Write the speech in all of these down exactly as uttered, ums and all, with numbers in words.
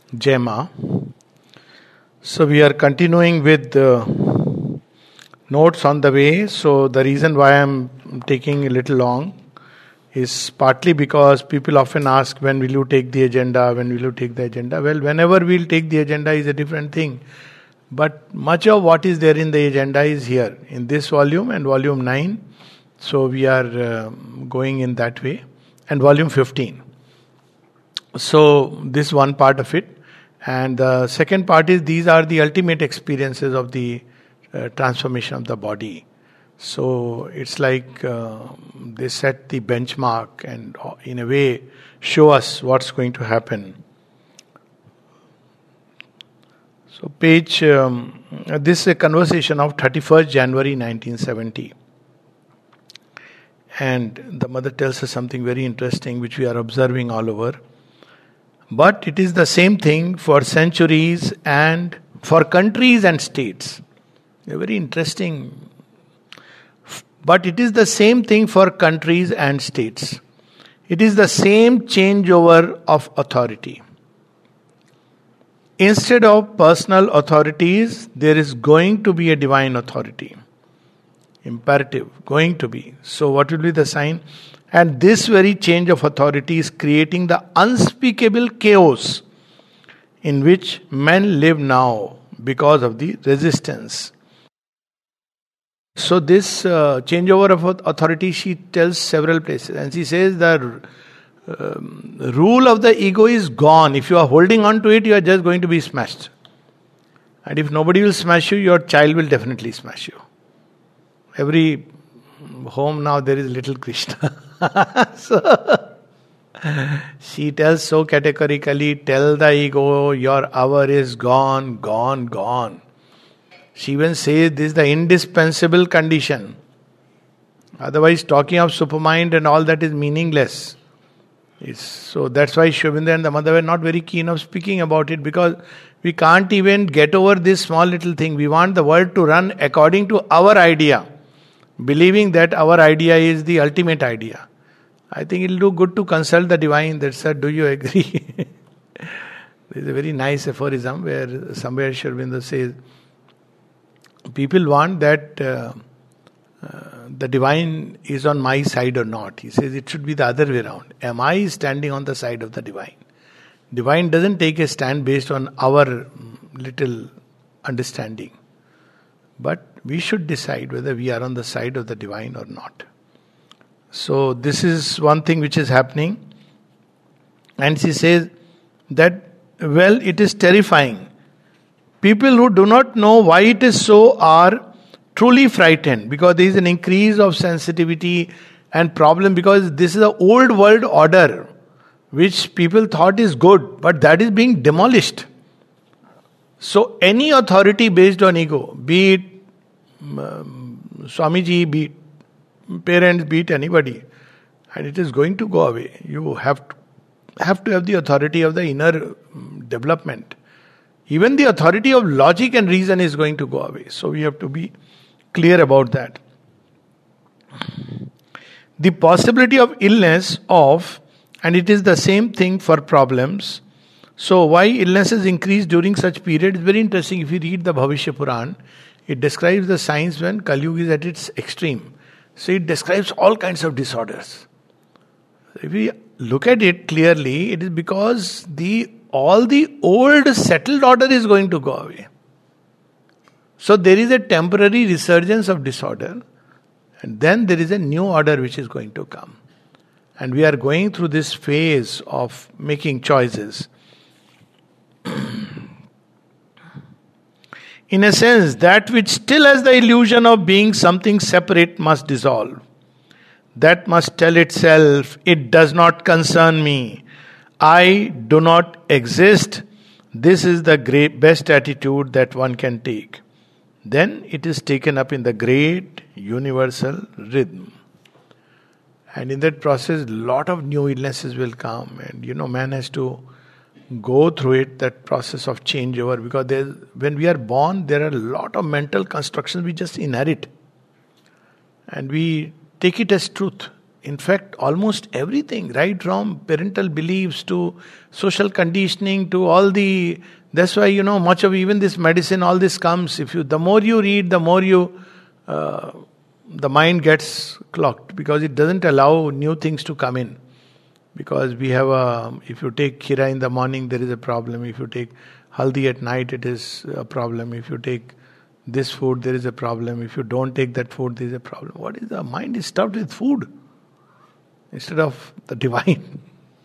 Jema. So we are continuing with the notes on the way. So the reason why I'm taking a little long is partly because people often ask, when will you take the agenda, when will you take the agenda? Well, whenever we'll take the agenda is a different thing. But much of what is there in the agenda is here, in this volume and volume nine. So we are uh, going in that way. And volume fifteen. So this one part of it. And the second part is, these are the ultimate experiences of the uh, transformation of the body. So it's like uh, they set the benchmark and uh, in a way show us what's going to happen. So page, um, this is a conversation of thirty-first January nineteen seventy. And the mother tells us something very interesting which we are observing all over. But it is the same thing for centuries and for countries and states. A very interesting. But it is the same thing for countries and states. It is the same changeover of authority. Instead of personal authorities, there is going to be a divine authority. Imperative, going to be. So what will be the sign? And this very change of authority is creating the unspeakable chaos in which men live now because of the resistance. So this uh, changeover of authority, she tells several places. And she says the um, rule of the ego is gone. If you are holding on to it, you are just going to be smashed. And if nobody will smash you, your child will definitely smash you. Every home now there is little Krishna. So she tells so categorically, tell the ego, your hour is gone, gone, gone. She even says this is the indispensable condition. Otherwise, talking of supermind and all that is meaningless. It's, so that's why Sri Aurobindo and the mother were not very keen of speaking about it, because we can't even get over this small little thing. We want the world to run according to our idea, believing that our idea is the ultimate idea. I think it'll do good to consult the divine that, sir, do you agree? There's a very nice aphorism where somewhere Sri Aurobindo says, people want that uh, uh, the divine is on my side or not. He says it should be the other way around. Am I standing on the side of the divine? Divine doesn't take a stand based on our little understanding. But we should decide whether we are on the side of the divine or not. So this is one thing which is happening. And she says that, well, it is terrifying. People who do not know why it is so are truly frightened, because there is an increase of sensitivity and problem, because this is the old world order which people thought is good, but that is being demolished. So any authority based on ego, be it um, Swamiji, be it parents, be it anybody, and it is going to go away. You have to have to have the authority of the inner development. Even the authority of logic and reason is going to go away. So we have to be clear about that. The possibility of illness of, and it is the same thing for problems. So why illnesses increase during such period is very interesting. If you read the Bhavishya Puran, it describes the signs when Kali Yuga is at its extreme. So it describes all kinds of disorders. If we look at it clearly, it is because the all the old settled order is going to go away. So there is a temporary resurgence of disorder, and then there is a new order which is going to come. And we are going through this phase of making choices. In a sense, that which still has the illusion of being something separate must dissolve. That must tell itself, it does not concern me. I do not exist. This is the great best attitude that one can take. Then it is taken up in the great universal rhythm. And in that process, a lot of new illnesses will come. And you know, man has to go through it, that process of changeover. Because when we are born, there are a lot of mental constructions we just inherit. And we take it as truth. in fact, almost everything, right from parental beliefs to social conditioning to all the. That's why, you know, much of even this medicine, all this comes. If you, the more you read, the more you, uh, the mind gets clogged because it doesn't allow new things to come in. Because we have a, if you take kheera in the morning, there is a problem. If you take haldi at night, it is a problem. If you take this food, there is a problem. If you don't take that food, there is a problem. What is the mind is stuffed with food instead of the divine.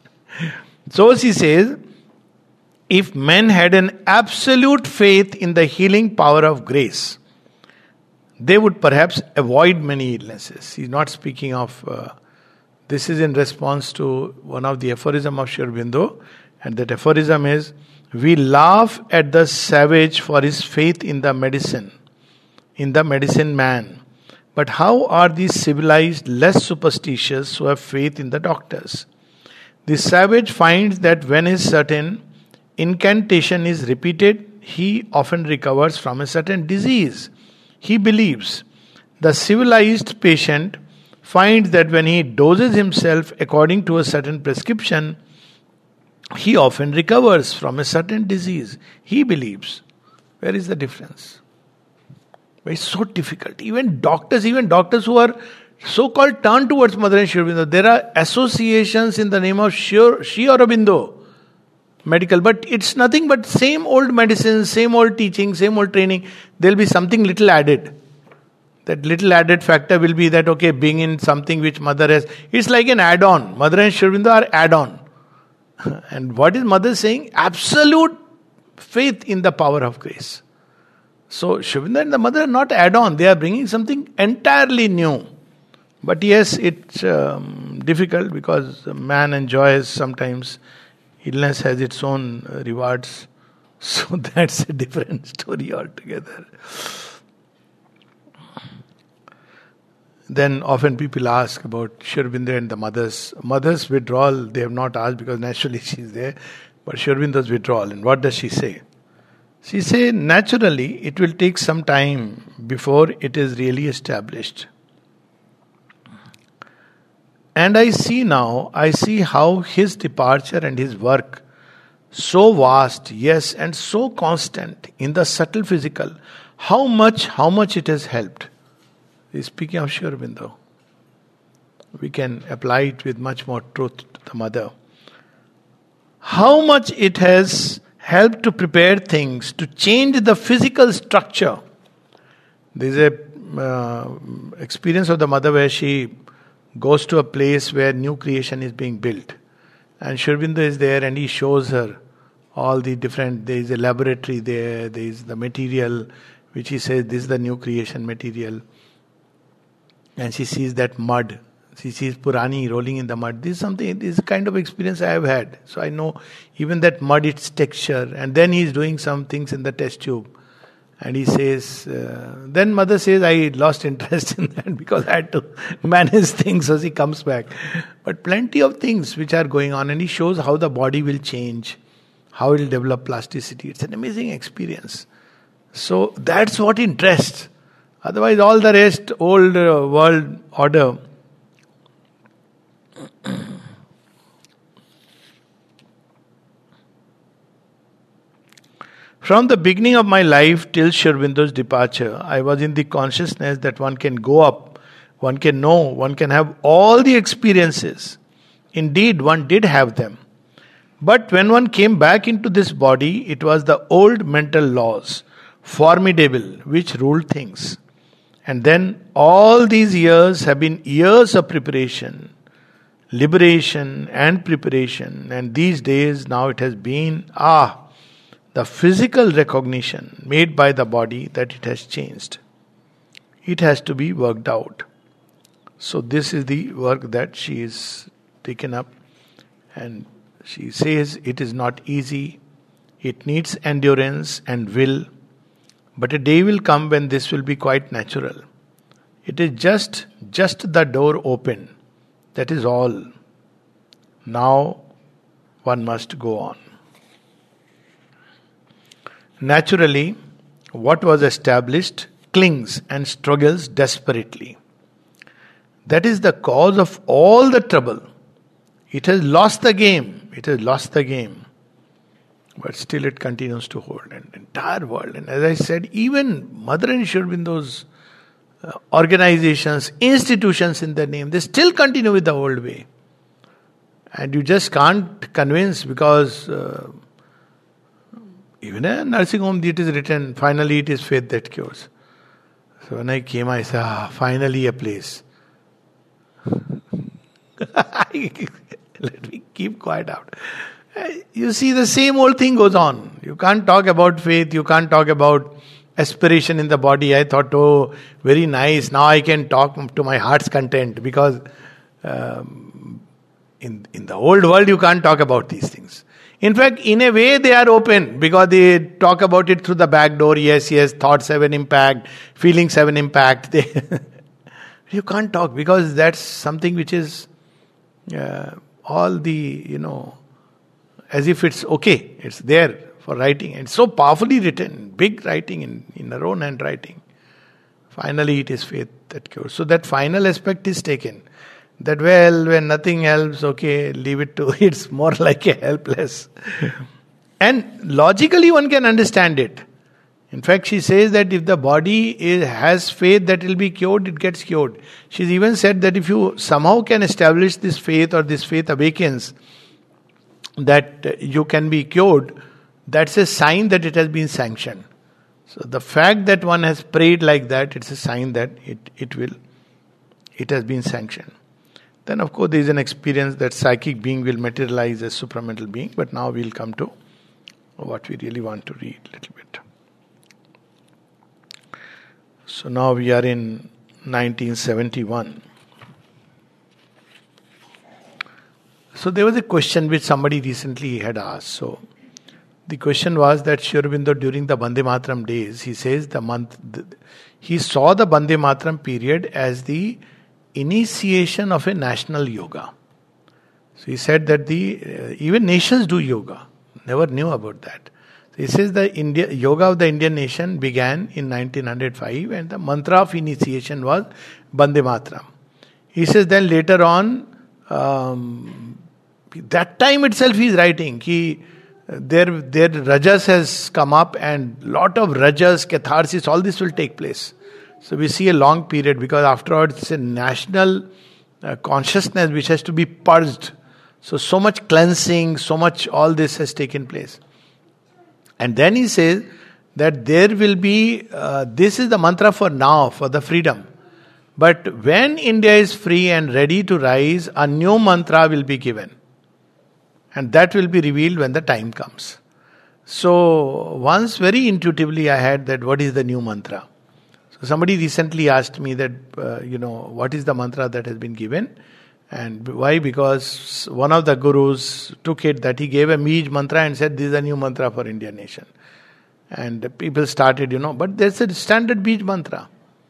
So she says, if men had an absolute faith in the healing power of grace, they would perhaps avoid many illnesses. He's not speaking of, uh, this is in response to one of the aphorism of Sri Aurobindo, and that aphorism is, we laugh at the savage for his faith in the medicine, in the medicine man. But how are these civilized less superstitious who have faith in the doctors? The savage finds that when a certain incantation is repeated, he often recovers from a certain disease. He believes. The civilized patient finds that when he doses himself according to a certain prescription, he often recovers from a certain disease. He believes. Where is the difference? It's so difficult. Even doctors, even doctors who are so-called turned towards Mother and Sri Aurobindo, there are associations in the name of Sri Aurobindo, medical, but it's nothing but same old medicine, same old teaching, same old training. There'll be something little added. That little added factor will be that, okay, being in something which Mother has. It's like an add-on. Mother and Sri Aurobindo are add-on. And what is Mother saying? Absolute faith in the power of grace. So Sri Aurobindo and the Mother are not add-on. They are bringing something entirely new. But yes, it's um, difficult because man enjoys sometimes. Illness has its own uh, rewards. So that's a different story altogether. Then often people ask about Sri Aurobindo and the mother's. Mother's withdrawal, they have not asked because naturally she's there. But Sri Aurobindo's withdrawal, and what does she say? She says, naturally, it will take some time before it is really established. And I see now, I see how his departure and his work, so vast, yes, and so constant in the subtle physical, how much, how much it has helped. Speaking of Sri Aurobindo, we can apply it with much more truth to the Mother. How much it has helped to prepare things, to change the physical structure. There is a uh, experience of the Mother where she goes to a place where new creation is being built. And Sri Aurobindo is there and he shows her all the different, there is a laboratory there, there is the material which he says this is the new creation material. And she sees that mud. She sees Purani rolling in the mud. This is something, this is a kind of experience I have had. So I know even that mud, its texture. And then he's doing some things in the test tube. And he says, uh, then Mother says, I lost interest in that because I had to manage things. So she comes back. But plenty of things which are going on. And he shows how the body will change, how it will develop plasticity. It's an amazing experience. So that's what interests. Otherwise, all the rest, old uh, world order. From the beginning of my life till Sri Aurobindo's departure, I was in the consciousness that one can go up, one can know, one can have all the experiences. Indeed, one did have them. But when one came back into this body, it was the old mental laws, formidable, which ruled things. And then all these years have been years of preparation, liberation and preparation. And these days now it has been, ah, the physical recognition made by the body that it has changed. It has to be worked out. So this is the work that she is taken up. And she says it is not easy. It needs endurance and will. But a day will come when this will be quite natural. It is just, just the door open. That is all. Now one must go on. Naturally, what was established clings and struggles desperately. that is the cause of all the trouble. It has lost the game. It has lost the game. But still it continues to hold an entire world. And as I said, even Mother and Sri Aurobindo's uh, organizations, institutions in their name, they still continue with the old way. And you just can't convince, because uh, even in a nursing home it is written, finally it is faith that cures. So when I came, I said, ah, finally a place. Let me keep quiet out. You see, the same old thing goes on. You can't talk about faith, you can't talk about aspiration in the body. I thought, oh, very nice, now I can talk to my heart's content, because um, in, in the old world you can't talk about these things. In fact, in a way they are open, because they talk about it through the back door. Yes, yes, thoughts have an impact, feelings have an impact. They you can't talk, because that's something which is uh, all the, you know, as if it's okay, it's there for writing. And so powerfully written, big writing in, in our own handwriting. Finally it is faith that cures. So that final aspect is taken. That, well, when nothing helps, okay, leave it to, it's more like a helpless. And logically one can understand it. In fact, she says that if the body is, has faith that it will be cured, it gets cured. She's even said that if you somehow can establish this faith, or this faith awakens, that you can be cured, that's a sign that it has been sanctioned. So the fact that one has prayed like that, it's a sign that it, it will, it has been sanctioned. Then of course there is an experience that psychic being will materialize as supramental being, but now we'll come to what we really want to read a little bit. So now we are in nineteen seventy-one. So there was a question which somebody recently had asked. So the question was that Sri Aurobindo, during the Bande Mataram days, he says the month, he saw the Bande Mataram period as the initiation of a national yoga. So he said that the uh, even nations do yoga. Never knew about that. So he says the India yoga of the Indian nation began in nineteen oh five, and the mantra of initiation was Bande Mataram. He says then later on, um, that time itself he is writing, he, their, their rajas has come up, and lot of rajas, catharsis, all this will take place. So we see a long period, because afterwards it's a national uh, consciousness which has to be purged. So, so much cleansing, so much all this has taken place. And then he says that there will be, uh, this is the mantra for now, for the freedom. But when India is free and ready to rise, a new mantra will be given. And that will be revealed when the time comes. So, once very intuitively I had that, what is the new mantra? So somebody recently asked me that, uh, you know, what is the mantra that has been given? And why? Because one of the gurus took it that he gave a Mij mantra and said, this is a new mantra for Indian nation. And people started, you know, but there's a standard Bij mantra.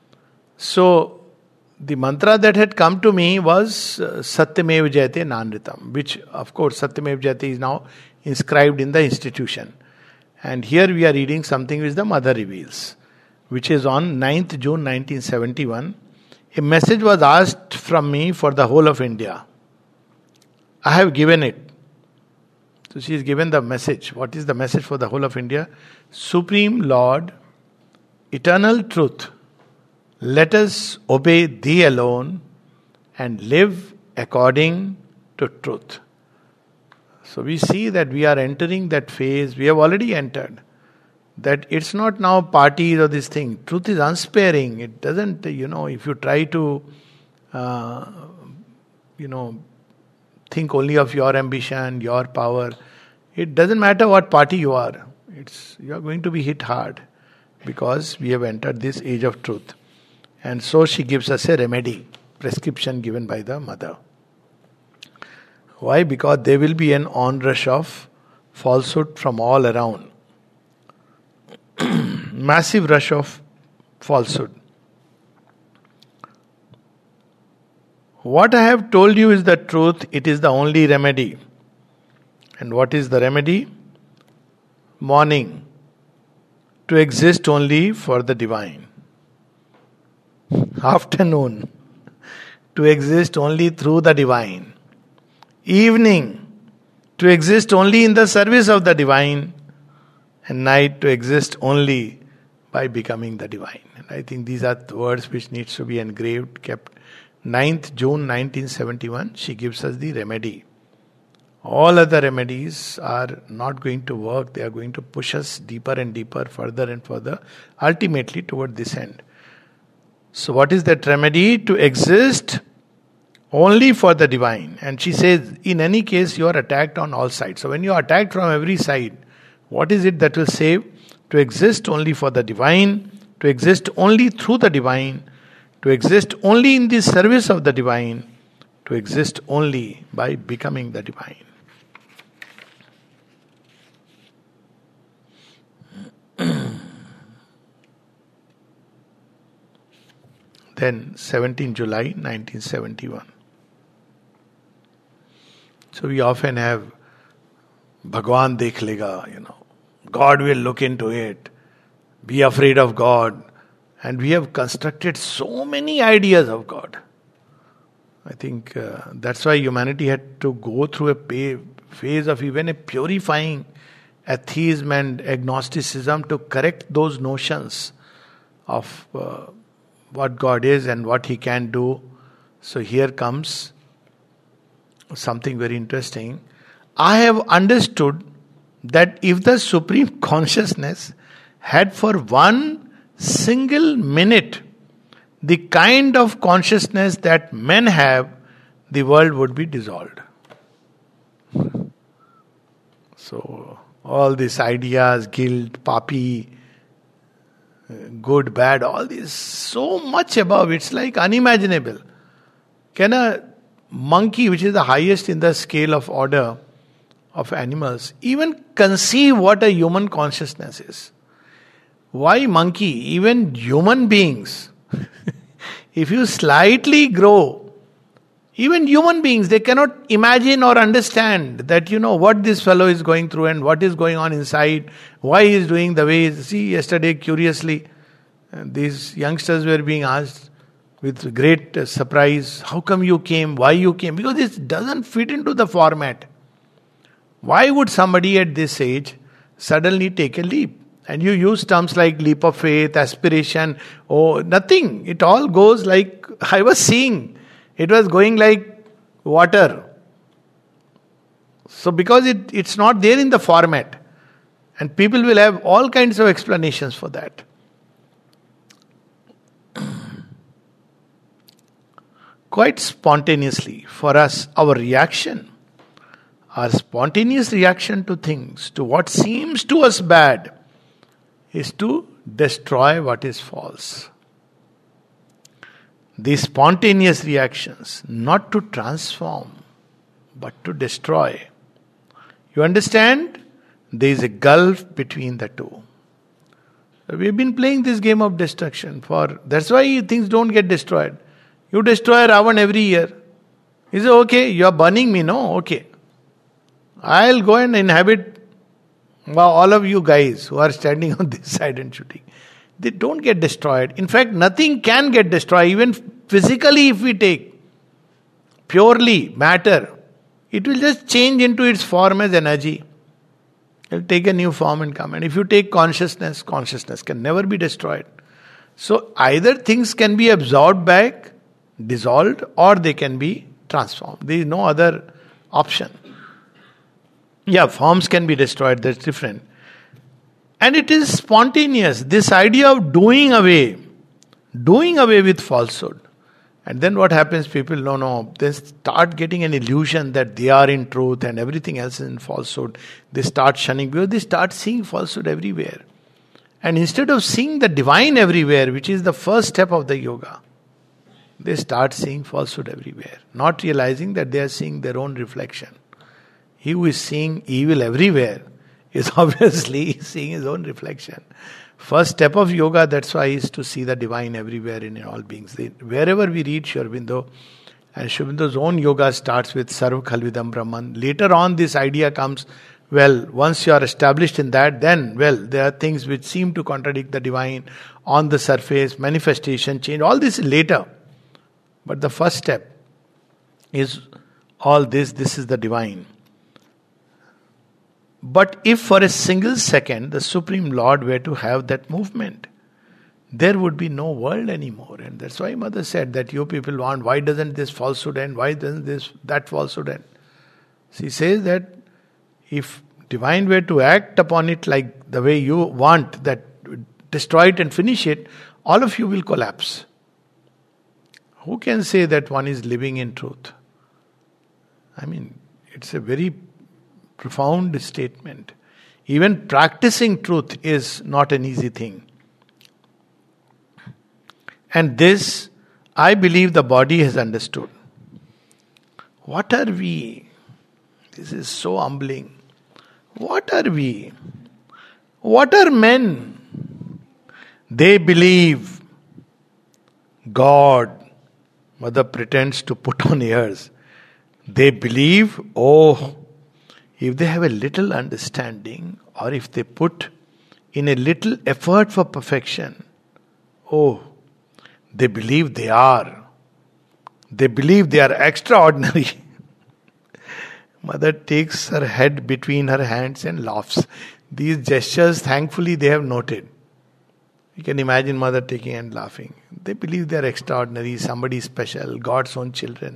So, the mantra that had come to me was uh, Satyamev Jayate Nanritam, which of course Satyamev Jayate is now inscribed in the institution. And here we are reading something which the mother reveals, which is on ninth June nineteen seventy-one. A message was asked from me for the whole of India. I have given it. So she is given the message. What is the message for the whole of India? Supreme Lord, eternal truth, let us obey Thee alone and live according to truth. So we see that we are entering that phase. We have already entered. That it's not now parties or this thing. Truth is unsparing. It doesn't, you know, if you try to, uh, you know, think only of your ambition, your power, it doesn't matter what party you are. It's you are going to be hit hard, because we have entered this age of truth. And so she gives us a remedy, prescription given by the mother. Why? Because there will be an onrush of falsehood from all around. Massive rush of falsehood. What I have told you is the truth. It is the only remedy. And what is the remedy? Morning. To exist only for the divine. Afternoon. to exist only through the divine. Evening, to exist only in the service of the divine. And night, to exist only by becoming the divine. And I think these are the words which needs to be engraved, kept. ninth June nineteen seventy-one, she gives us the remedy. All other remedies are not going to work. They are going to push us deeper and deeper, further and further, ultimately toward this end. So what is that remedy? To exist only for the divine. And she says, in any case, you are attacked on all sides. So when you are attacked from every side, what is it that will save? To exist only for the divine, to exist only through the divine, to exist only in the service of the divine, to exist only by becoming the divine. Then seventeenth July nineteen seventy-one. So we often have Bhagwan dekh lega, you know. God will look into it. Be afraid of God. And we have constructed so many ideas of God. I think uh, that's why humanity had to go through a pay, phase of even a purifying atheism and agnosticism to correct those notions of uh, what God is and what He can do. So here comes something very interesting. I have understood that if the Supreme Consciousness had for one single minute the kind of consciousness that men have, the world would be dissolved. So all these ideas, guilt, papi, good, bad, all this, so much above, it's like unimaginable. Can a monkey, which is the highest in the scale of order of animals, even conceive what a human consciousness is? Why monkey? Even human beings, if you slightly grow, even human beings, they cannot imagine or understand that, you know, what this fellow is going through and what is going on inside, why he is doing the way. See, yesterday, curiously, uh, these youngsters were being asked with great uh, surprise, how come you came, why you came? Because it doesn't fit into the format. Why would somebody at this age suddenly take a leap? And you use terms like leap of faith, aspiration, oh, nothing. It all goes like, I was seeing. It was going like water. So because it, it's not there in the format. And people will have all kinds of explanations for that. Quite spontaneously, for us, our reaction, our spontaneous reaction to things, to what seems to us bad, is to destroy what is false. These spontaneous reactions, not to transform, but to destroy. You understand? There is a gulf between the two. We've been playing this game of destruction for, that's why things don't get destroyed. You destroy Ravan every year. Is it okay? You are burning me? No? Okay. I'll go and inhabit. Well, all of you guys who are standing on this side and shooting, they don't get destroyed. In fact, nothing can get destroyed. Even physically, if we take purely matter, it will just change into its form as energy. It will take a new form and come. And if you take consciousness, consciousness can never be destroyed. So either things can be absorbed back, dissolved, or they can be transformed. There is no other option. Yeah, forms can be destroyed, that's different. And it is spontaneous, this idea of doing away, doing away with falsehood. And then what happens, people, no, no, they start getting an illusion that they are in truth and everything else is in falsehood. They start shunning, because they start seeing falsehood everywhere. And instead of seeing the divine everywhere, which is the first step of the yoga, they start seeing falsehood everywhere, not realizing that they are seeing their own reflection. He who is seeing evil everywhere is obviously seeing his own reflection. First step of yoga, that's why, is to see the divine everywhere in all beings. They, wherever we read Sri Aurobindo, and Sri Aurobindo's own yoga starts with Sarva Khalvidam Brahman. Later on this idea comes, well, once you are established in that, then, well, there are things which seem to contradict the divine on the surface, manifestation, change, all this is later. But the first step is all this, this is the divine. But if for a single second the Supreme Lord were to have that movement, there would be no world anymore. And that's why Mother said that you people want, why doesn't this falsehood end? Why doesn't this that falsehood end? She says that if divine were to act upon it like the way you want, that destroy it and finish it, all of you will collapse. Who can say that one is living in truth? I mean, it's a very profound statement. Even practicing truth is not an easy thing. And this, I believe the body has understood. What are we? This is so humbling. What are we? What are men? They believe God. Mother pretends to put on airs. They believe, oh, if they have a little understanding, or if they put in a little effort for perfection, oh, they believe they are. They believe they are extraordinary. Mother takes her head between her hands and laughs. These gestures, thankfully, they have noted. You can imagine Mother taking and laughing. They believe they are extraordinary, somebody special, God's own children.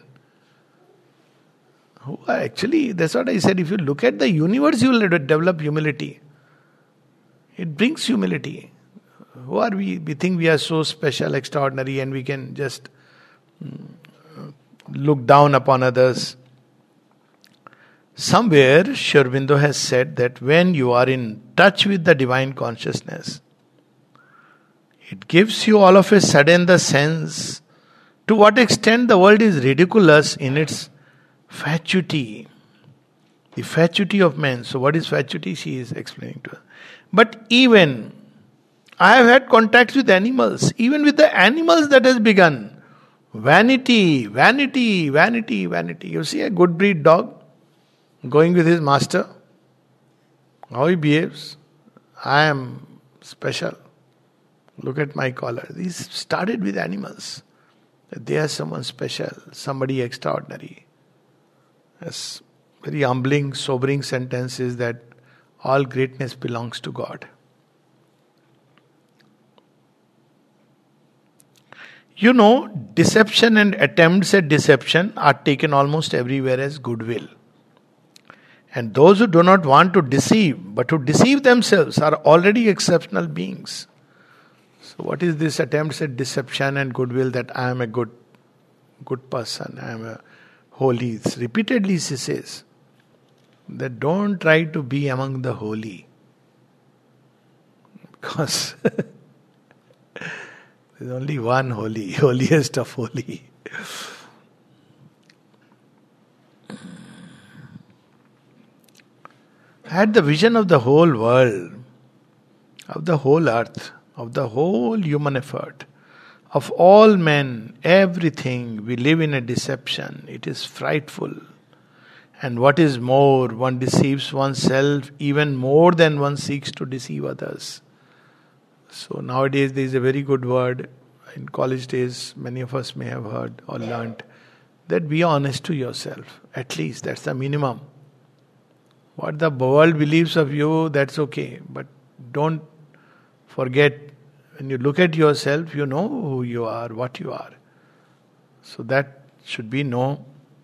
Who are actually, that's what I said, if you look at the universe, you will develop humility. It brings humility. Who are we? We think we are so special, extraordinary, and we can just look down upon others. Somewhere, Sri Aurobindo has said that when you are in touch with the divine consciousness, it gives you all of a sudden the sense to what extent the world is ridiculous in its fatuity. The fatuity of men. So what is fatuity? She is explaining to us. But even, I have had contacts with animals. Even with the animals that has begun. Vanity, vanity, vanity, vanity. You see a good breed dog going with his master. How he behaves. I am special. Look at my collar. These started with animals. They are someone special, somebody extraordinary. Yes, very humbling, sobering sentence is that all greatness belongs to God. You know, deception and attempts at deception are taken almost everywhere as goodwill. And those who do not want to deceive, but who deceive themselves, are already exceptional beings. So what is this attempts at deception and goodwill that I am a good good person, I am a holy? It's repeatedly she says that don't try to be among the holy. Because there's only one holy, holiest of holy. I had the vision of the whole world, of the whole earth, of the whole human effort, of all men, everything. We live in a deception. It is frightful. And what is more, one deceives oneself even more than one seeks to deceive others. So nowadays there is a very good word, in college days many of us may have heard or learnt, that be honest to yourself. At least that's the minimum. What the world believes of you, that's okay. But don't forget, when you look at yourself, you know who you are, what you are. So that should be no.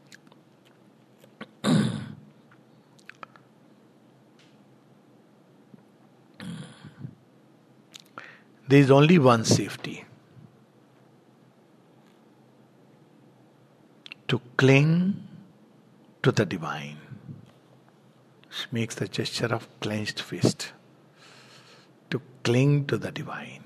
There is only one safety. To cling to the divine. She makes the gesture of clenched fist. To cling to the divine.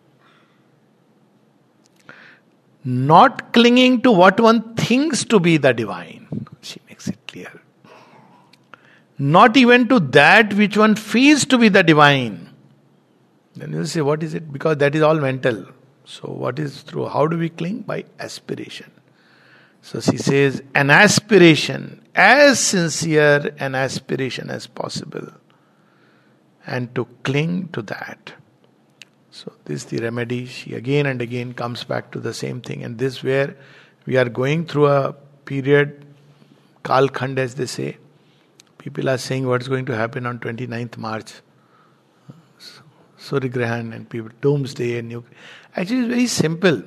Not clinging to what one thinks to be the divine. She makes it clear. Not even to that which one feels to be the divine. Then you say, what is it? Because that is all mental. So what is true? How do we cling? By aspiration. So she says, an aspiration, as sincere an aspiration as possible. And to cling to that. So this is the remedy. She again and again comes back to the same thing. And this is where We are going through a period, Kalkhand as they say. People are saying what's going to happen on twenty-ninth March. Suryagrahan and people, doomsday and new. Actually, it's very simple.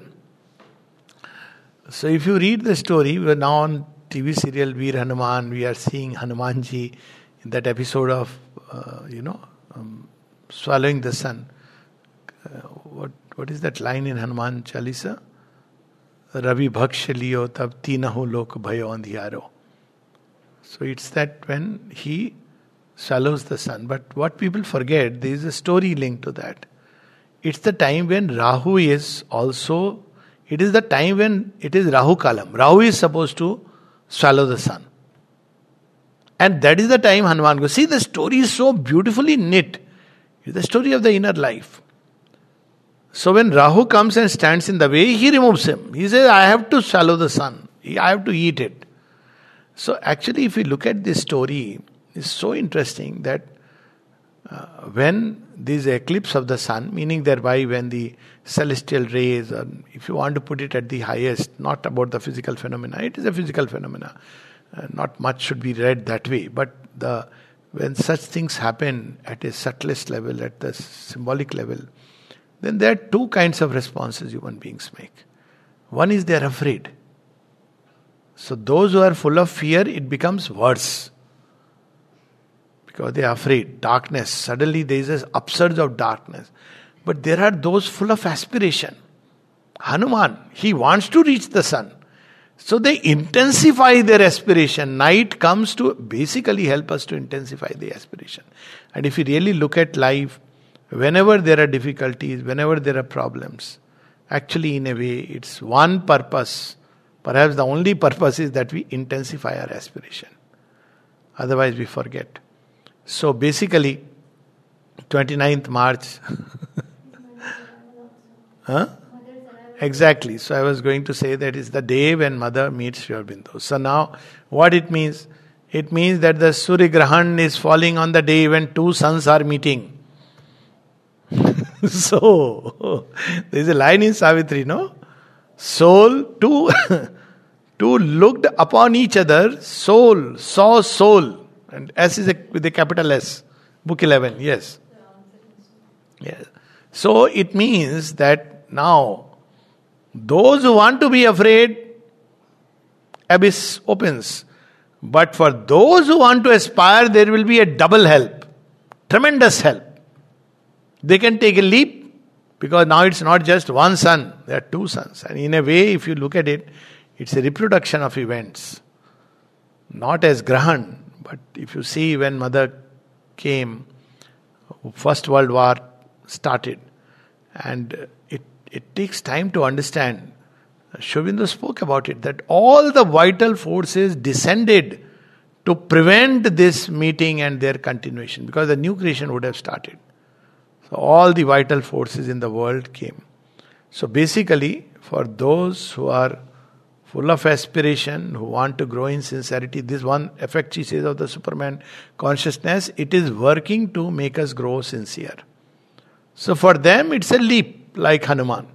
So if you read the story, we are now on T V serial Veer Hanuman. We are seeing Hanumanji in that episode of, uh, you know, um, swallowing the sun. Uh, what what is that line in Hanuman Chalisa? Ravi bhaksha liyo tab tinahu lok bhayo andhiyaro. So it's that when he swallows the sun. But what people forget, there is a story linked to that. It's the time when Rahu is also, it is the time when it is Rahu Kalam. Rahu is supposed to swallow the sun. And that is the time Hanuman goes. See, the story is so beautifully knit. It's the story of the inner life. So when Rahu comes and stands in the way, he removes him. He says, I have to swallow the sun. I have to eat it. So actually, if we look at this story, it's so interesting that uh, when this eclipse of the sun, meaning thereby when the celestial rays, or if you want to put it at the highest, not about the physical phenomena, it is a physical phenomena. Uh, not much should be read that way. But the when such things happen at a subtlest level, at the symbolic level, then there are two kinds of responses human beings make. One is they are afraid. So those who are full of fear, it becomes worse. Because they are afraid. Darkness. Suddenly there is an upsurge of darkness. But there are those full of aspiration. Hanuman, he wants to reach the sun. So they intensify their aspiration. Night comes to basically help us to intensify the aspiration. And if you really look at life, whenever there are difficulties, whenever there are problems, actually in a way it's one purpose. Perhaps the only purpose is that we intensify our aspiration. Otherwise we forget. So basically, twenty-ninth March. Huh? Exactly. So I was going to say that it's the day when mother meets Sri Aurobindo. So now, what it means? It means that the Suryagrahan is falling on the day when two suns are meeting. So, there is a line in Savitri, no? Soul, two, two looked upon each other, soul, saw soul. And S is a, with a capital S. Book eleven, yes. Yes. So it means that now, those who want to be afraid, abyss opens. But for those who want to aspire, there will be a double help. Tremendous help. They can take a leap. Because now it's not just one sun, there are two suns. And in a way, if you look at it, it's a reproduction of events. Not as Grahan, but if you see when mother came, First World War started. And it, it takes time to understand. Sri Aurobindo spoke about it, that all the vital forces descended to prevent this meeting and their continuation. Because the new creation would have started. So all the vital forces in the world came. So basically, for those who are full of aspiration, who want to grow in sincerity, this one effect, she says, of the Superman consciousness, it is working to make us grow sincere. So for them, it's a leap, like Hanuman.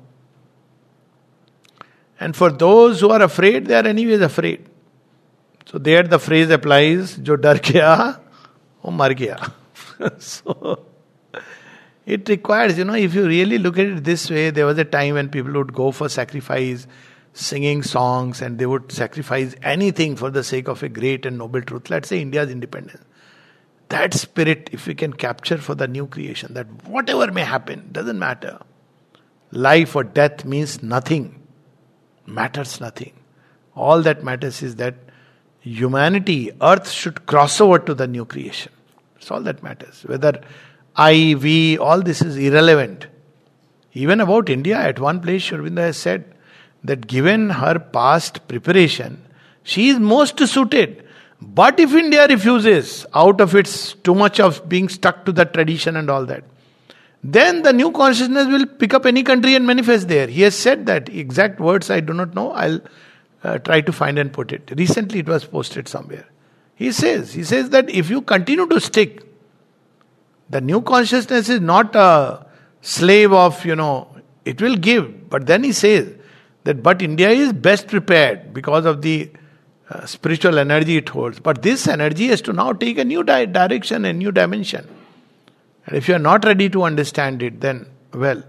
And for those who are afraid, they are anyways afraid. So there the phrase applies, Jo dar gaya, wo mar gaya. So it requires, you know, if you really look at it this way, there was a time when people would go for sacrifice, singing songs, and they would sacrifice anything for the sake of a great and noble truth. Let's say India's independence. That spirit, if we can capture for the new creation, that whatever may happen, doesn't matter. Life or death means nothing. Matters nothing. All that matters is that humanity, earth should cross over to the new creation. That's all that matters. Whether I, we, all this is irrelevant. Even about India, at one place Sri Aurobindo has said that given her past preparation, she is most suited. But if India refuses, out of its too much of being stuck to the tradition and all that, then the new consciousness will pick up any country and manifest there. He has said that. Exact words I do not know. I'll uh, try to find and put it. Recently it was posted somewhere. He says, he says that if you continue to stick, the new consciousness is not a slave of, you know, it will give. But then he says That but India is best prepared because of the uh, spiritual energy it holds. But this energy has to now take a new di- direction, a new dimension. And if you are not ready to understand it, then, well,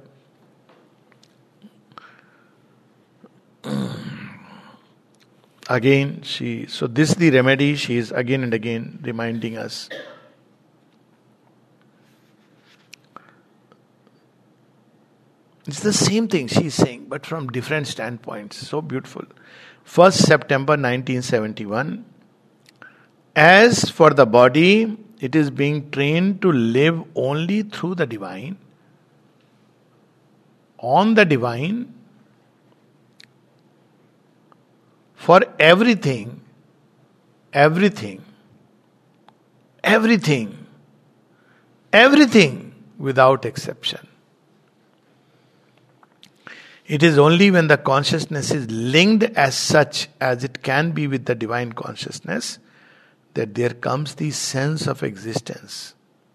again, she, so this is the remedy she is again and again reminding us. It's the same thing she is saying, but from different standpoints. So beautiful. first September nineteen seventy-one. As for the body, it is being trained to live only through the divine, on the divine, for everything, everything, everything, everything without exception. It is only when the consciousness is linked as such as it can be with the divine consciousness that there comes the sense of existence.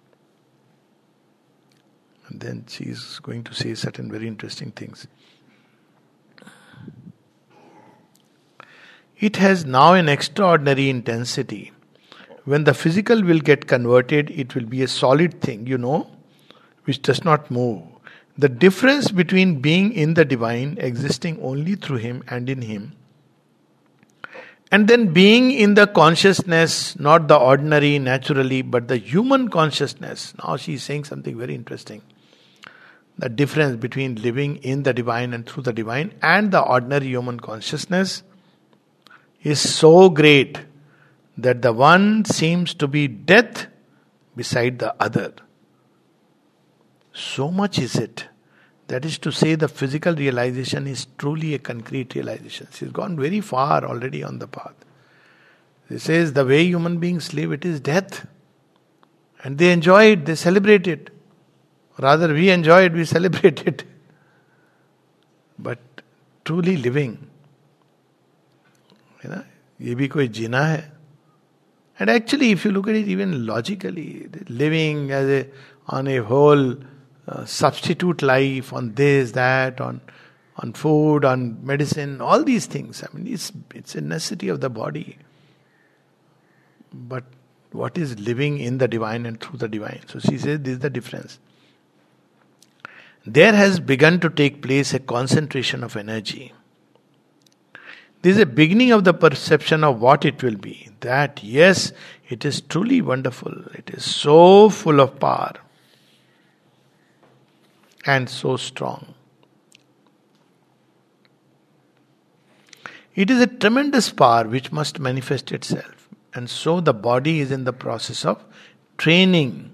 And then she is going to say certain very interesting things. It has now an extraordinary intensity. When the physical will get converted, it will be a solid thing, you know, which does not move. The difference between being in the divine, existing only through him and in him, and then being in the consciousness, not the ordinary, naturally, but the human consciousness. Now she is saying something very interesting. The difference between living in the divine and through the divine and the ordinary human consciousness is so great that the one seems to be death beside the other. So much is it. That is to say, the physical realization is truly a concrete realization. She's gone very far already on the path. She says the way human beings live, it is death. And they enjoy it, they celebrate it. Rather, we enjoy it, we celebrate it. But truly living, you know, ये भी कोई जीना है. And actually, if you look at it even logically, living as a, on a whole uh, substitute life, on this, that, on on food, on medicine, all these things. I mean, it's it's a necessity of the body. But what is living in the divine and through the divine? So she says this is the difference. There has begun to take place a concentration of energy. This is a beginning of the perception of what it will be. That, yes, it is truly wonderful. It is so full of power and so strong. It is a tremendous power which must manifest itself. And so the body is in the process of training.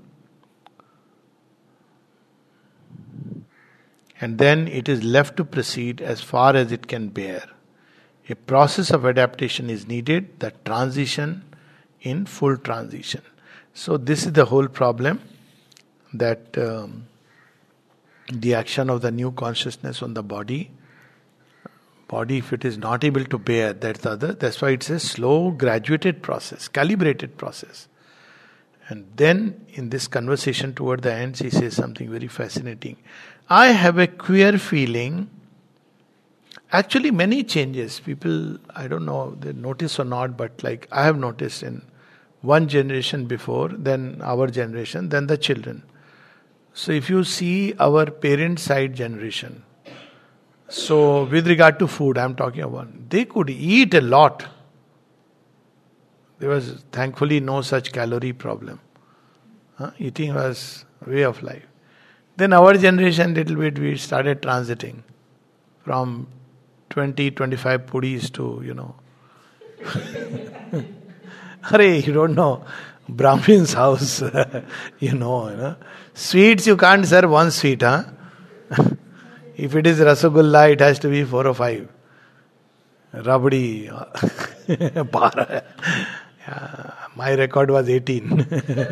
And then it is left to proceed as far as it can bear. A process of adaptation is needed, the transition in full transition. So this is the whole problem, that um, the action of the new consciousness on the body, body if it is not able to bear, that's the other. That's why it's a slow, graduated process, calibrated process. And then in this conversation toward the end, she says something very fascinating. I have a queer feeling. Actually, many changes. People, I don't know, they notice or not, but like I have noticed in one generation before, then our generation, then the children. So if you see our parent side generation, so with regard to food, I'm talking about, they could eat a lot. There was thankfully no such calorie problem. Huh? Eating was a way of life. Then our generation, little bit, we started transiting from twenty, twenty-five pudis to, you know. Arey, you don't know. Brahmin's house, you know, you know. Sweets, you can't serve one sweet, huh? If it is Rasagulla, it has to be four or five. Rabdi, para. Yeah, my record was eighteen.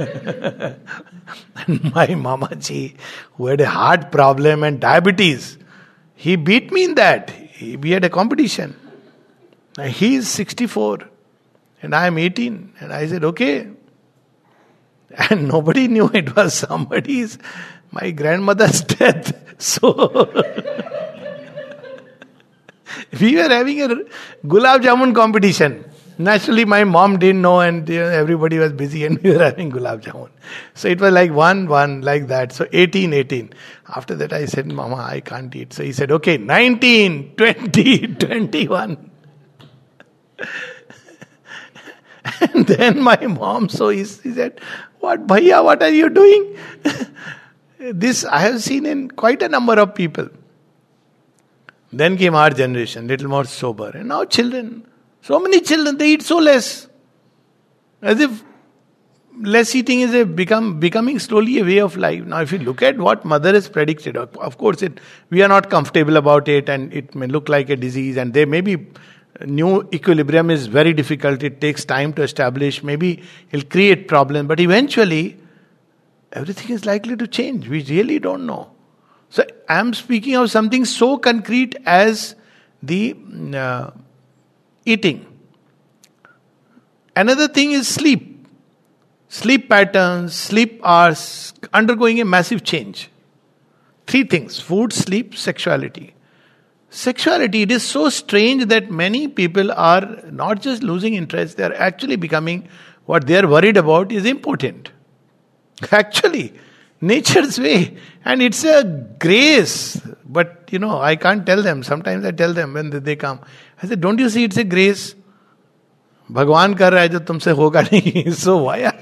And my Mamaji, who had a heart problem and diabetes, he beat me in that. He, we had a competition. He is sixty-four and I am eighteen. And I said, okay. And nobody knew it was somebody's, my grandmother's death. So, We were having a gulab jamun competition. Naturally, my mom didn't know, and you know, everybody was busy, and we were having gulab jamun. So it was like one, one, like that. So eighteen, eighteen. After that, I said, Mama, I can't eat. So he said, okay, nineteen, twenty, twenty-one. And then my mom, so he, he said, what, bhaiya, what are you doing? This I have seen in quite a number of people. Then came our generation, little more sober. And now children, so many children, they eat so less. As if less eating is a become becoming slowly a way of life. Now if you look at what mother has predicted, of course it we are not comfortable about it, and it may look like a disease, and there may be new equilibrium is very difficult. It takes time to establish. Maybe it'll create problem, but eventually everything is likely to change. We really don't know. So I am speaking of something so concrete as the uh, eating. Another thing is sleep. Sleep patterns, sleep hours, undergoing a massive change. Three things: food, sleep, sexuality. Sexuality, it is so strange that many people are not just losing interest, they are actually becoming, what they are worried about is impotent. Actually, nature's way. And it's a grace. But, you know, I can't tell them. Sometimes I tell them when they come. I say, don't you see it's a grace? Bhagwan kar raha hai jo tumse hoga nahi. So why are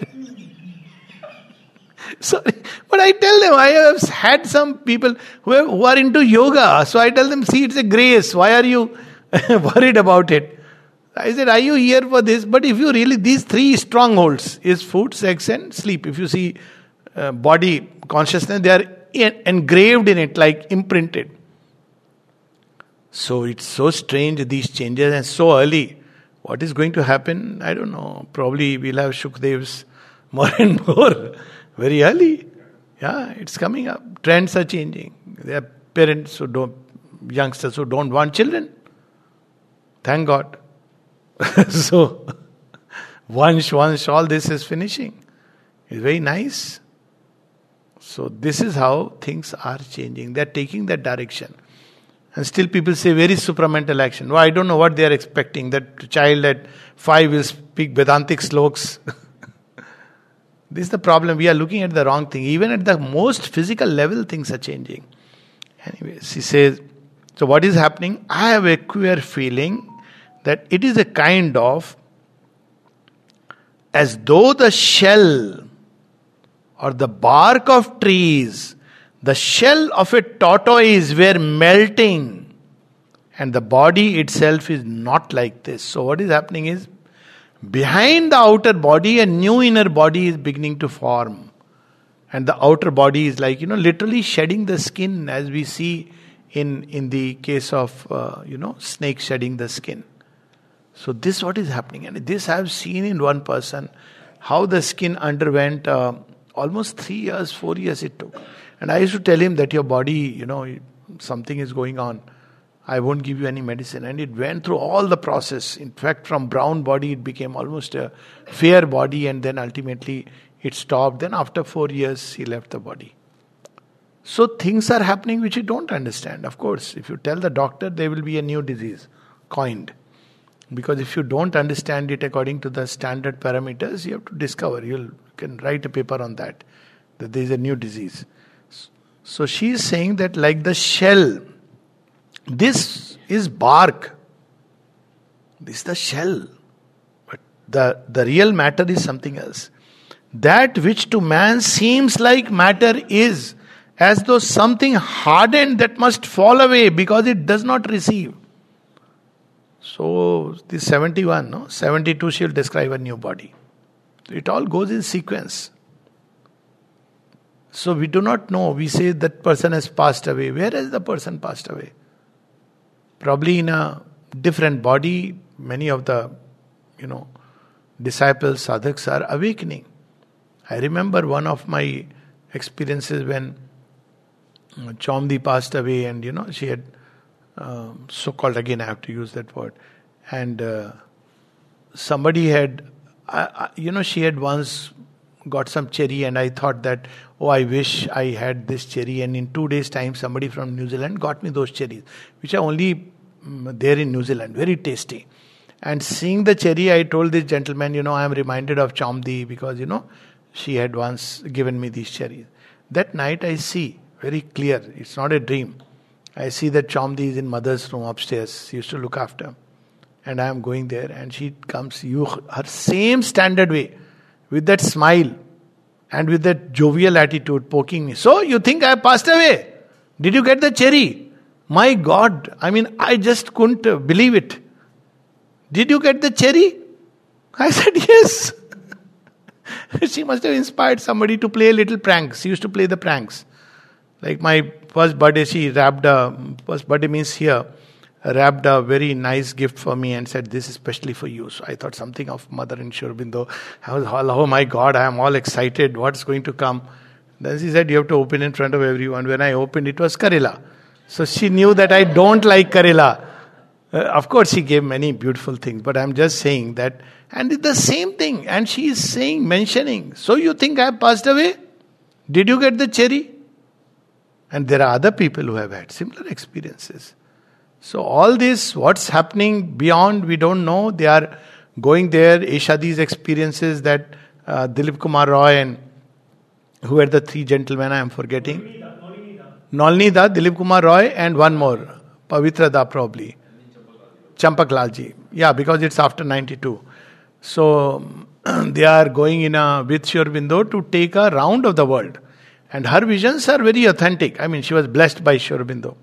Sorry. But I tell them, I have had some people who, have, who are into yoga. So I tell them, see, it's a grace. Why are you worried about it? I said, are you here for this? But if you really, these three strongholds is food, sex and sleep. If you see uh, body, consciousness, they are en- engraved in it, like imprinted. So it's so strange, these changes, and so early. What is going to happen? I don't know. Probably we'll have Shukdev's more and more. Very early. Yeah, it's coming up. Trends are changing. There are parents who don't, youngsters who don't want children. Thank God. So, once, once all this is finishing. It's very nice. So, this is how things are changing. They're taking that direction. And still people say, where is supramental action? Well, I don't know what they are expecting. That child at five will speak Vedantic sloks. This is the problem. We are looking at the wrong thing. Even at the most physical level, things are changing. Anyways, he says, so what is happening? I have a queer feeling that it is a kind of as though the shell or the bark of trees, the shell of a tortoise were melting, and the body itself is not like this. So what is happening is, behind the outer body, a new inner body is beginning to form. And the outer body is like, you know, literally shedding the skin, as we see in, in the case of, uh, you know, snake shedding the skin. So this is what is happening. And this I have seen in one person, how the skin underwent uh, almost three years, four years it took. And I used to tell him that your body, you know, something is going on. I won't give you any medicine. And it went through all the process. In fact, from brown body, it became almost a fair body, and then ultimately it stopped. Then after four years, he left the body. So things are happening which you don't understand. Of course, if you tell the doctor, there will be a new disease coined. Because if you don't understand it according to the standard parameters, you have to discover. You'll, you can write a paper on that, that there is a new disease. So she is saying that like the shell, this is bark. This is the shell. But the, the real matter is something else. That which to man seems like matter is as though something hardened that must fall away because it does not receive. So this seventy-one, no? seventy-two she'll describe a new body. It all goes in sequence. So we do not know. We say that person has passed away. Where has the person passed away? Probably in a different body. Many of the, you know, disciples, sadhaks are awakening. I remember one of my experiences when Chaumdi passed away, and you know, she had uh, so-called, again I have to use that word, and uh, somebody had, uh, uh, you know, she had once got some cherry, and I thought that, oh, I wish I had this cherry, and in two days time somebody from New Zealand got me those cherries, which are only mm, there in New Zealand, very tasty. And seeing the cherry, I told this gentleman, you know, I am reminded of Chomdi because, you know, she had once given me these cherries. That night I see, very clear, it's not a dream. I see that Chomdi is in mother's room upstairs. She used to look after. And I am going there and she comes, you, her same standard way, with that smile and with that jovial attitude poking me. So, you think I passed away? Did you get the cherry? My God, I mean, I just couldn't uh, believe it. Did you get the cherry? I said, yes. She must have inspired somebody to play a little prank. She used to play the pranks. Like my first birthday, she wrapped a, first birthday means here, wrapped a very nice gift for me and said, this is specially for you. So I thought something of Mother in Sri Aurobindo. I was, oh my God, I am all excited. What's going to come? Then she said, you have to open in front of everyone. When I opened, it was Karela. So she knew that I don't like Karela. Uh, of course, she gave many beautiful things, but I'm just saying that, and it's the same thing. And she is saying, mentioning, so you think I passed away? Did you get the cherry? And there are other people who have had similar experiences. So all this, what's happening beyond, we don't know. They are going there. Eshadi's experiences that uh, Dilip Kumar Roy and who are the three gentlemen I am forgetting? Nolini Da, Dilip Kumar Roy and one more, Pavitra Da probably. Champak Lalji. Yeah, because it's after ninety-two. So they are going in a with Sri Aurobindo to take a round of the world. And her visions are very authentic. I mean, she was blessed by Sri Aurobindo.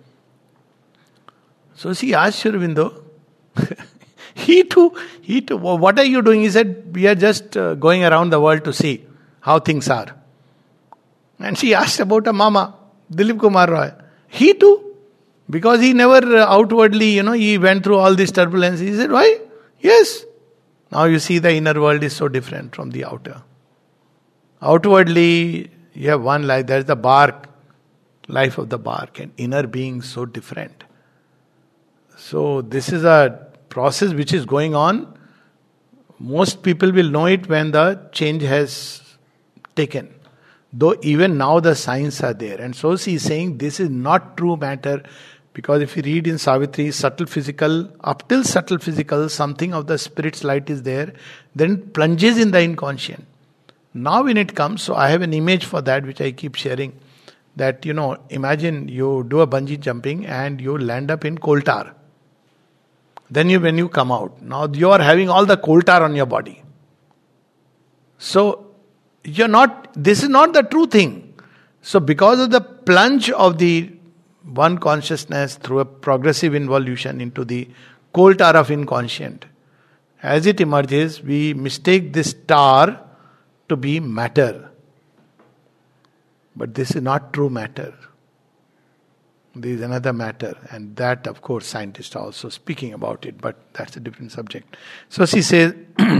So she asked Sri Aurobindo, he too, he too, what are you doing? He said, we are just uh, going around the world to see how things are. And she asked about a mama, Dilip Kumar Roy. He too. Because he never outwardly, you know, he went through all this turbulence. He said, why? Yes. Now you see the inner world is so different from the outer. Outwardly, you have one life, there's the bark, life of the bark, and inner being so different. So this is a process which is going on. Most people will know it when the change has taken. Though even now the signs are there. And so she is saying this is not true matter. Because if you read in Savitri, subtle physical, up till subtle physical, something of the spirit's light is there, then plunges in the inconscient. Now when it comes, so I have an image for that which I keep sharing. That, you know, imagine you do a bungee jumping and you land up in coal tar. Then you, when you come out, now you are having all the coal tar on your body. So, you're not, this is not the true thing. So because of the plunge of the one consciousness through a progressive involution into the coal tar of inconscient, as it emerges, we mistake this tar to be matter. But this is not true matter. There is another matter, and that, of course, scientists are also speaking about it, but that's a different subject. So she says,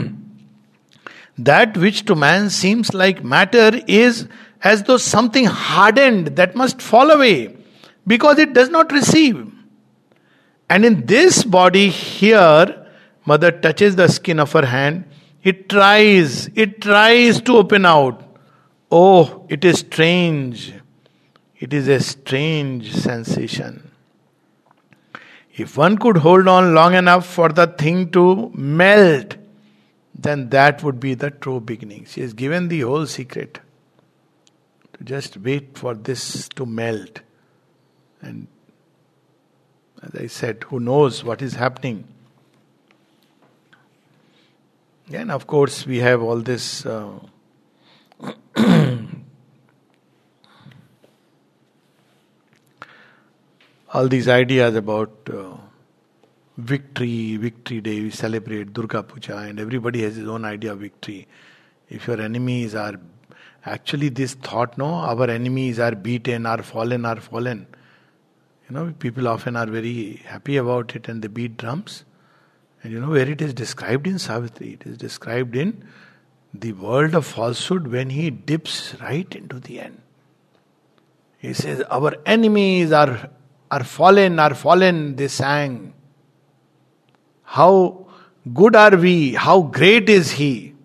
that which to man seems like matter is as though something hardened that must fall away because it does not receive. And in this body here, mother touches the skin of her hand. It tries, it tries to open out. Oh, it is strange. It is a strange sensation. If one could hold on long enough for the thing to melt, then that would be the true beginning. She has given the whole secret. To just wait for this to melt. And as I said, who knows what is happening? And of course we have all this uh, all these ideas about uh, victory, victory day, we celebrate Durga Puja and everybody has his own idea of victory. If your enemies are, actually this thought, no, our enemies are beaten, are fallen, are fallen. You know, people often are very happy about it and they beat drums. And you know where it is described in Savitri? It is described in the world of falsehood when he dips right into the end. He says, our enemies are, are fallen, are fallen, they sang. How good are we? How great is he?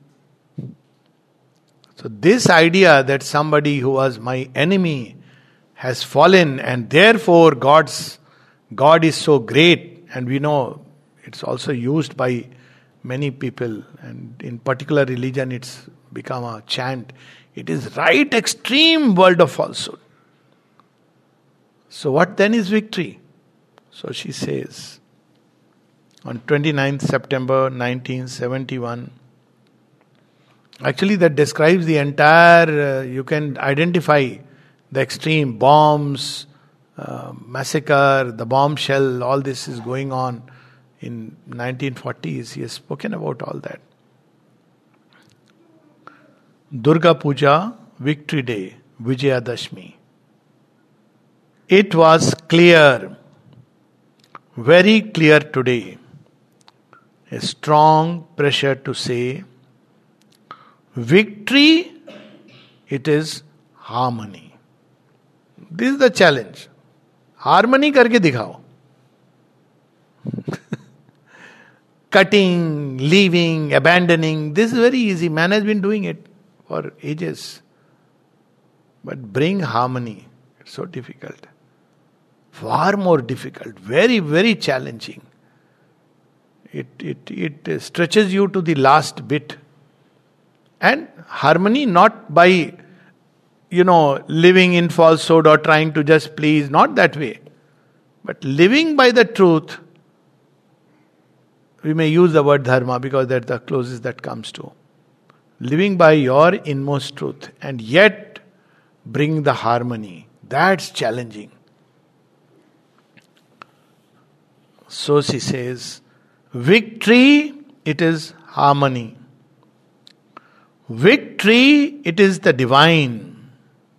So this idea that somebody who was my enemy has fallen and therefore God's God is so great and we know it's also used by many people, and in particular religion it's become a chant. It is right extreme world of falsehood. So what then is victory? So she says, on twenty-ninth September nineteen seventy-one, actually that describes the entire, uh, you can identify the extreme bombs, uh, massacre, the bombshell, all this is going on in nineteen forties. He has spoken about all that. Durga Puja, Victory Day, Vijayadashmi. It was clear, very clear today, a strong pressure to say, victory, it is harmony. This is the challenge. Harmony करके दिखाओ. Cutting, leaving, abandoning, this is very easy. Man has been doing it for ages. But bring harmony, it's so difficult. Far more difficult, very, very challenging. It, it, it stretches you to the last bit. And harmony not by, you know, living in falsehood or trying to just please, not that way. But living by the truth. We may use the word dharma because that's the closest that comes to. Living by your inmost truth and yet bring the harmony. That's challenging. So she says, victory, it is harmony. Victory, it is the divine.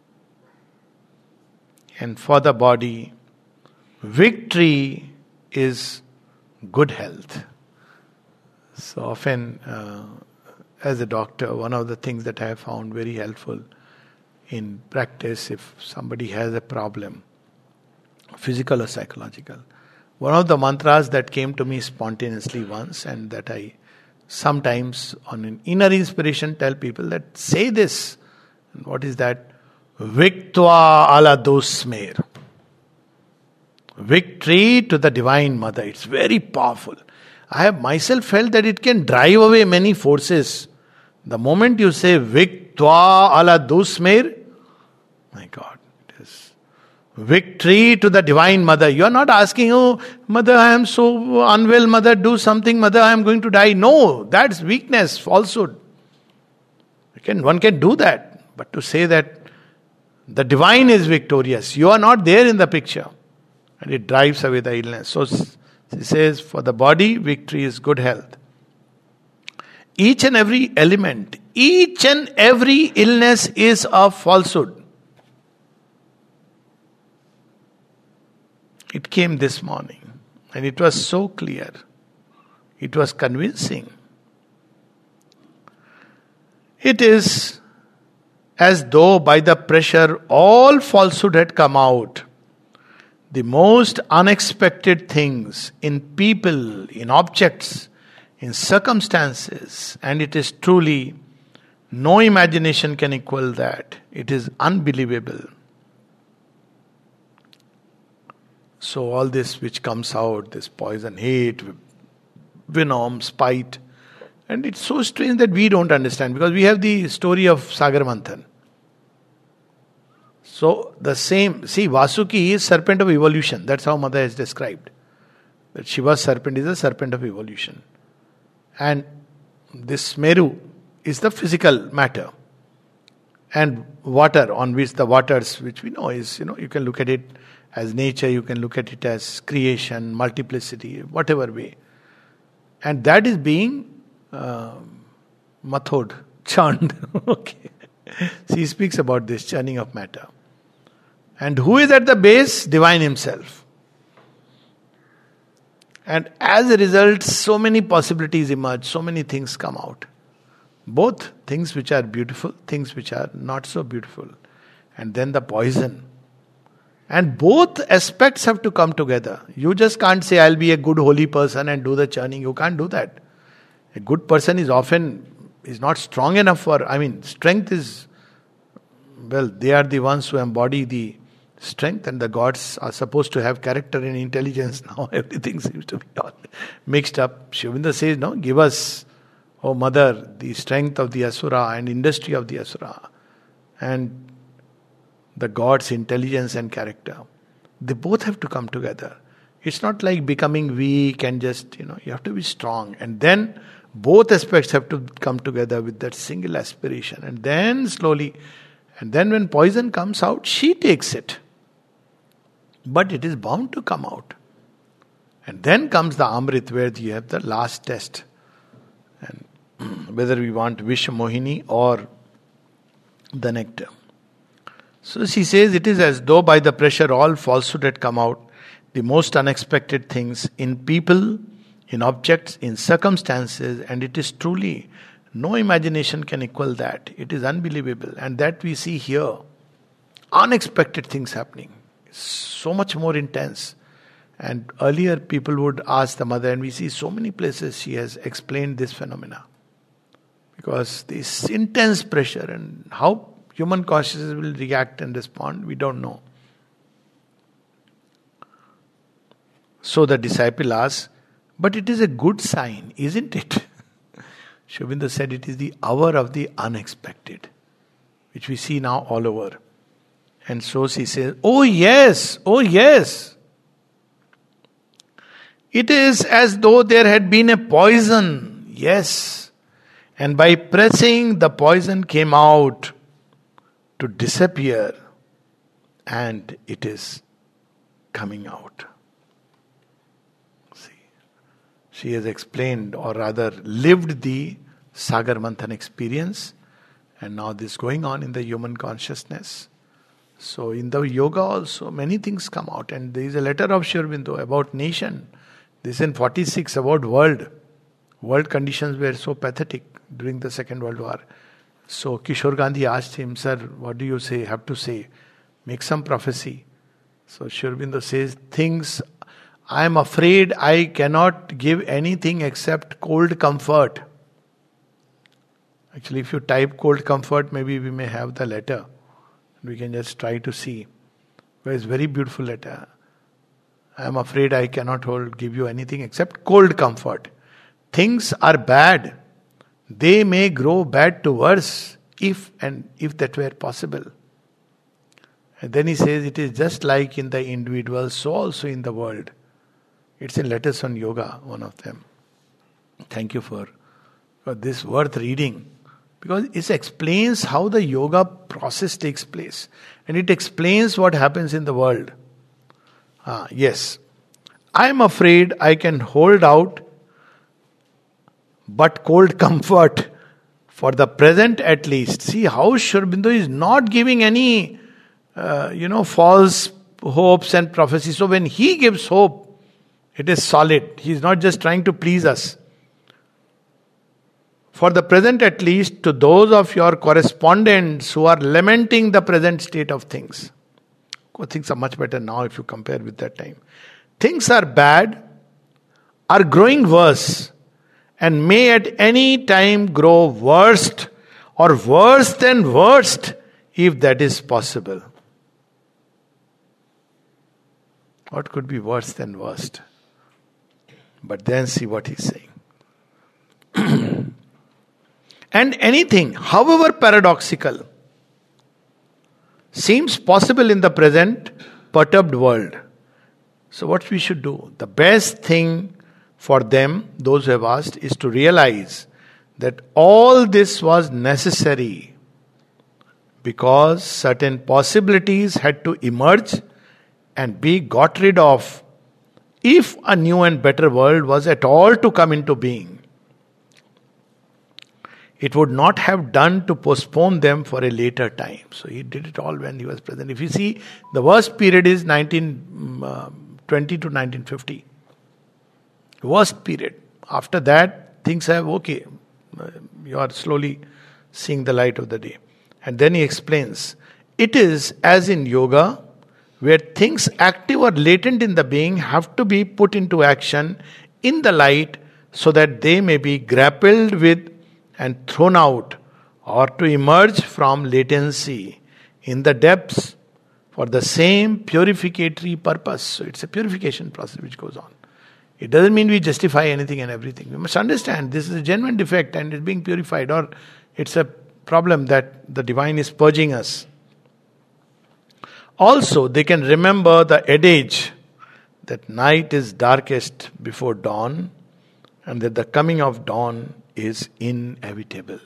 And for the body, victory is good health. So often, uh, as a doctor, one of the things that I have found very helpful in practice, if somebody has a problem, physical or psychological, one of the mantras that came to me spontaneously once, and that I sometimes on an inner inspiration tell people that say this. And what is that? Viktva ala dosmer. Victory to the Divine Mother. It's very powerful. I have myself felt that it can drive away many forces. The moment you say Viktva ala dosmer, my God, it is victory to the Divine Mother. You are not asking, oh, Mother, I am so unwell, Mother, do something, Mother, I am going to die. No, that's weakness, falsehood. You can, one can do that. But to say that the Divine is victorious, you are not there in the picture. And it drives away the illness. So she says, for the body, victory is good health. Each and every element, each and every illness is a falsehood. It came this morning and it was so clear. It was convincing. It is as though by the pressure all falsehood had come out. The most unexpected things in people, in objects, in circumstances, and it is truly no imagination can equal that. It is unbelievable. So all this which comes out, this poison, hate, venom, spite, and it's so strange that we don't understand because we have the story of Sagar Manthan. So the same, see, Vasuki is serpent of evolution. That's how Mother has described. That Shiva's serpent is a serpent of evolution. And this Meru is the physical matter. And water, on which the waters, which we know is, you know, you can look at it as nature, you can look at it as creation, multiplicity, whatever way. And that is being uh, mathod, churned. Okay. She speaks about this churning of matter. And who is at the base? Divine Himself. And as a result, so many possibilities emerge, so many things come out. Both things which are beautiful, things which are not so beautiful. And then the poison. And both aspects have to come together. You just can't say, I'll be a good holy person and do the churning. You can't do that. A good person is often, is not strong enough for, I mean, strength is, well, they are the ones who embody the Strength, and the gods are supposed to have character and intelligence. Now everything seems to be all mixed up. Sri Aurobindo says, no, give us, O mother, the strength of the asura and industry of the asura, and the god's intelligence and character. They both have to come together. It's not like becoming weak and just, you know, you have to be strong. And then both aspects have to come together with that single aspiration. And then slowly, and then when poison comes out, she takes it. But it is bound to come out. And then comes the Amrit, where you have the last test. And whether we want Vish Mohini or the nectar. So she says, it is as though by the pressure all falsehood had come out, the most unexpected things in people, in objects, in circumstances, and it is truly, no imagination can equal that. It is unbelievable. And that we see here. Unexpected things happening. So much more intense. And earlier people would ask the mother, and we see so many places she has explained this phenomena. Because this intense pressure, and how human consciousness will react and respond, we don't know. So the disciple asks, but it is a good sign, isn't it? Sri Aurobindo said it is the hour of the unexpected, which we see now all over. And so she says, oh yes, oh yes. It is as though there had been a poison, yes. And by pressing, the poison came out to disappear, and it is coming out. See, she has explained, or rather lived, the Sagar Manthan experience, and now this is going on in the human consciousness. So in the yoga also many things come out, and there is a letter of Sri Aurobindo about nation. This is in forty-six about world. World conditions were so pathetic during the Second World War. So Kishore Gandhi asked him, sir, what do you say, have to say? Make some prophecy. So Sri Aurobindo says, things, I am afraid I cannot give anything except cold comfort. Actually, if you type cold comfort, maybe we may have the letter. We can just try to see. But it's a very beautiful letter. I am afraid I cannot hold, give you anything except cold comfort. Things are bad. They may grow bad to worse, if and if that were possible. And then he says it is just like in the individual, so also in the world. It's in Letters on Yoga, one of them. Thank you for, for this worth reading. Because it explains how the yoga process takes place. And it explains what happens in the world. Ah, yes. I am afraid I can hold out but cold comfort for the present at least. See how Sri Aurobindo is not giving any, uh, you know, false hopes and prophecies. So when he gives hope, it is solid. He is not just trying to please us. For the present at least, to those of your correspondents who are lamenting the present state of things. Things are much better now if you compare with that time. Things are bad, are growing worse, and may at any time grow worst or worse than worst, if that is possible. What could be worse than worst? But then see what he's saying. And anything, however paradoxical, seems possible in the present perturbed world. So what we should do? The best thing for them, those who have asked, is to realize that all this was necessary because certain possibilities had to emerge and be got rid of if a new and better world was at all to come into being. It would not have done to postpone them for a later time. So he did it all when he was present. If you see, the worst period is nineteen twenty to nineteen fifty. Worst period. After that, things have okay. You are slowly seeing the light of the day. And then he explains, it is as in yoga, where things active or latent in the being have to be put into action in the light so that they may be grappled with and thrown out, or to emerge from latency in the depths. for the same purificatory purpose. So it's a purification process which goes on. It doesn't mean we justify anything and everything. We must understand this is a genuine defect and it's being purified, or it's a problem that the divine is purging us. Also, they can remember the adage that night is darkest before dawn and that the coming of dawn is inevitable.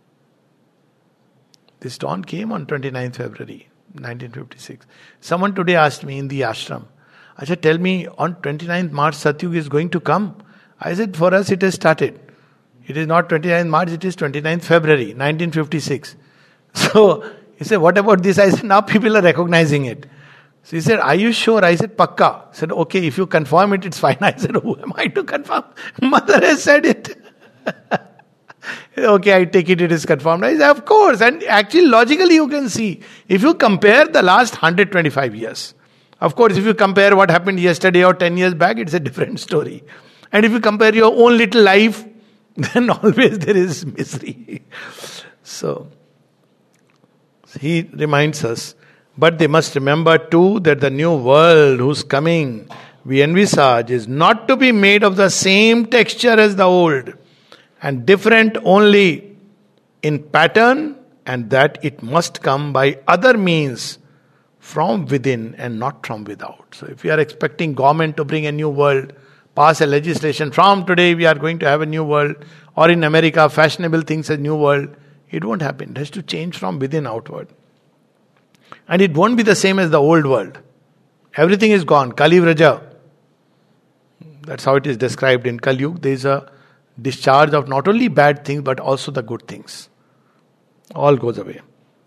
This dawn came on twenty-ninth February nineteen fifty-six. Someone today asked me in the ashram, I said, tell me, on twenty-ninth March Satyug is going to come? I said, for us it has started. It is not twenty-ninth March, it is twenty-ninth February nineteen fifty-six. So, he said, what about this? I said, now people are recognizing it. So he said, are you sure? I said, Pakka. I said, okay, if you confirm it, it's fine. I said, who am I to confirm? Mother has said it. Okay, I take it, it is confirmed. I said, of course. And actually, logically, you can see. If you compare the last one hundred twenty-five years, of course, if you compare what happened yesterday or ten years back, it's a different story. And if you compare your own little life, then always there is misery. So, he reminds us, but they must remember too that the new world whose coming we envisage is not to be made of the same texture as the old, and different only in pattern, and that it must come by other means from within and not from without. So if we are expecting government to bring a new world, pass a legislation, from today we are going to have a new world, or in America fashionable things a new world, it won't happen. It has to change from within outward. And it won't be the same as the old world. Everything is gone. Kali Vraja. That's how it is described in Kali Yuga. There is a discharge of not only bad things but also the good things. All goes away.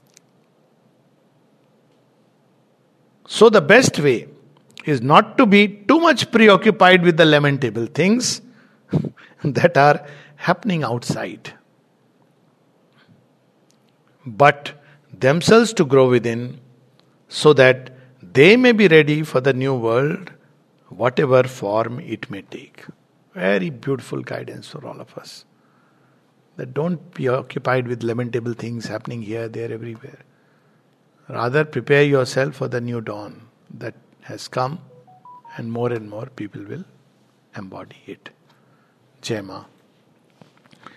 So the best way is not to be too much preoccupied with the lamentable things that are happening outside, but themselves to grow within, so that they may be ready for the new world, whatever form it may take. Very beautiful guidance for all of us. That don't be occupied with lamentable things happening here, there, everywhere. Rather, prepare yourself for the new dawn that has come, and more and more people will embody it. Jai Ma.